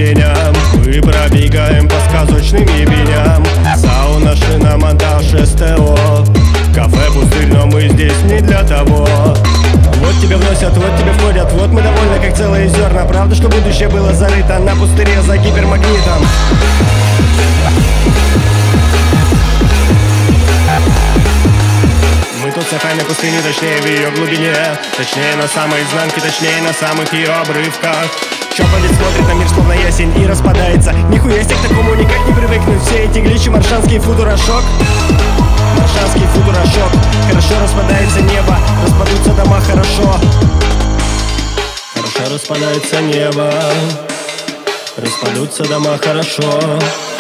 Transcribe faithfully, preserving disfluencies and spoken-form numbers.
ступеням. Мы пробегаем по сказочным ебеням. Сауна, шиномонтаж, СТО. Кафе пустырь, но мы здесь не для того. Вот тебе вносят, вот тебе входят, вот мы довольны, как целые зерна. Правда, что будущее было зарыто на пустыре за гипермагнитом. Мы тут сахай на пустыне, точнее в ее глубине. Точнее на самой изнанке, точнее на самых ее обрывках. Чопорец смотрит на мир, словно ясень, и распадается. Нихуя себе к такому никак не привыкнуть. Все эти гличи, маршанский футурошок. Маршанский футурошок. Хорошо распадается небо, распадутся дома, хорошо. Хорошо распадается небо, распадутся дома, хорошо.